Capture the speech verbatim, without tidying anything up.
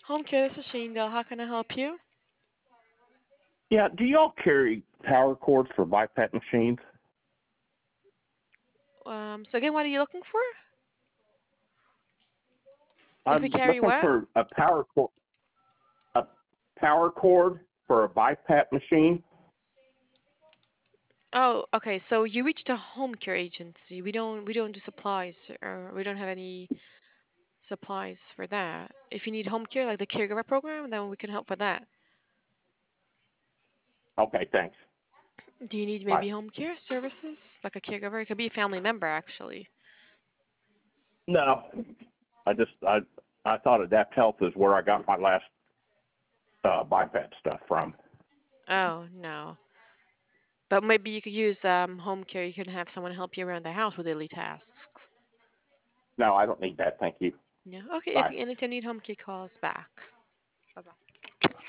Home care, this is Shane. How can I help you? Yeah, do y'all carry power cords for BiPAP machines? Um, so again, what are you looking for? If we I'm carry looking what? for a power cord, a power cord for a BiPAP machine. Oh, okay. So you reached a home care agency. We don't we don't do supplies, or we don't have any supplies for that. If you need home care, like the caregiver program, then we can help with that. Okay, thanks. Do you need Bye. maybe home care services, like a caregiver? It could be a family member, actually. No, I just I I thought Adapt Health is where I got my last uh, BiPAP stuff from. Oh, no. But maybe you could use um, home care. You can have someone help you around the house with daily tasks. No, I don't need that. Thank you. Yeah. Okay. If Bye. you anytime you need home care, call us back.